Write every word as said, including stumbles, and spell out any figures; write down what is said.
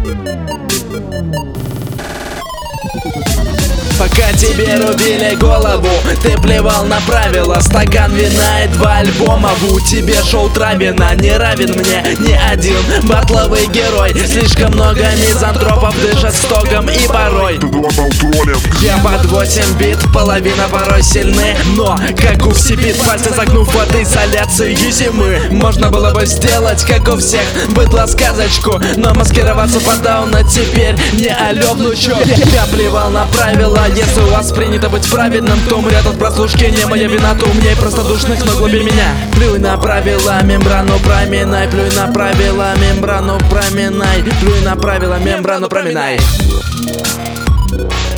Пока тебе рубили голову, ты плевал на правила. Стакан вина и два альбома в у тебе шоу Травина. Не равен мне ни один батловый герой. Слишком много мизантропов дышат стогом и порой. Я под восемь бит, половина порой сильны, но как у всебит, пальцы загнув под изоляцию зимы. Можно было бы сделать, как у всех, быдло сказочку, но маскироваться под дауна теперь не алё, внучок. Я плевал на правила. Если у вас принято быть праведным, то умрет от прослушки. Не моя вина, то умней простодушных, но глубее меня. Плюй на правила, мембрану проминай. Плюй на правила, мембрану проминай. Плюй на правила, мембрану проминай.